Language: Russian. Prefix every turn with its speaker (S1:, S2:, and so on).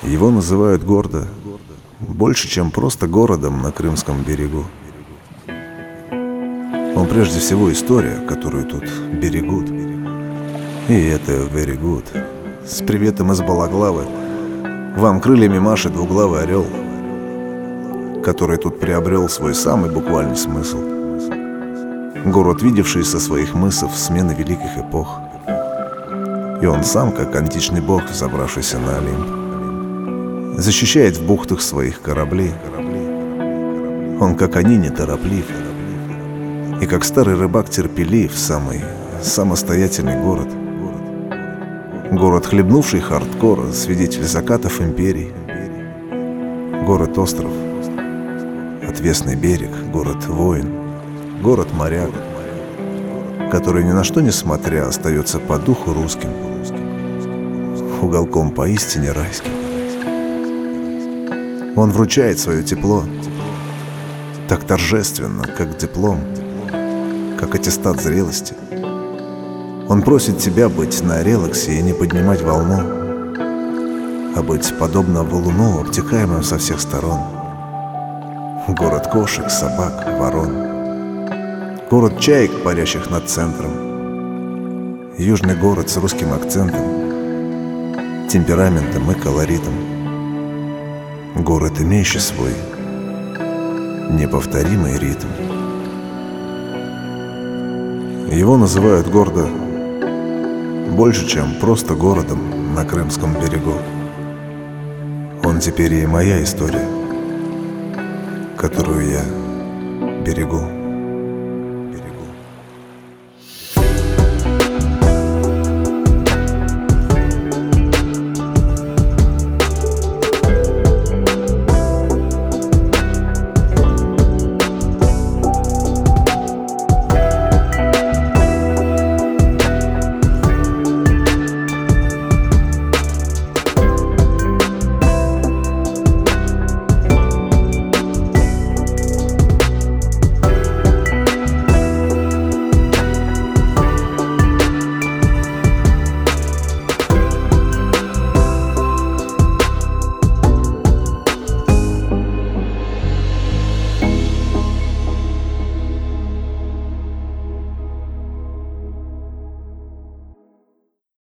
S1: Его называют гордо больше, чем просто городом на Крымском берегу. Он прежде всего история, которую тут берегут. И это very good. С приветом из Балаклавы вам крыльями машет двуглавый орел, который тут приобрел свой самый буквальный смысл. Город, видевший со своих мысов смены великих эпох. И он сам, как античный бог, взобравшийся на Олимп, защищает в бухтах своих корабли. Он, как они, нетороплив, и как старый рыбак терпелив, самый самостоятельный город. Город, хлебнувший хардкор, свидетель закатов империй. Город-остров, отвесный берег, город-воин, город-моряк, который ни на что не смотря остается по духу русским, уголком поистине райским. Он вручает свое тепло так торжественно, как диплом, как аттестат зрелости. Он просит тебя быть на релаксе и не поднимать волну, а быть подобно валуну, обтекаемым со всех сторон. Город кошек, собак, ворон. Город чаек, парящих над центром. Южный город с русским акцентом, темпераментом и колоритом. Город, имеющий свой неповторимый ритм. Его называют гордо больше, чем просто городом на Крымском берегу. Он теперь и моя история, которую я берегу.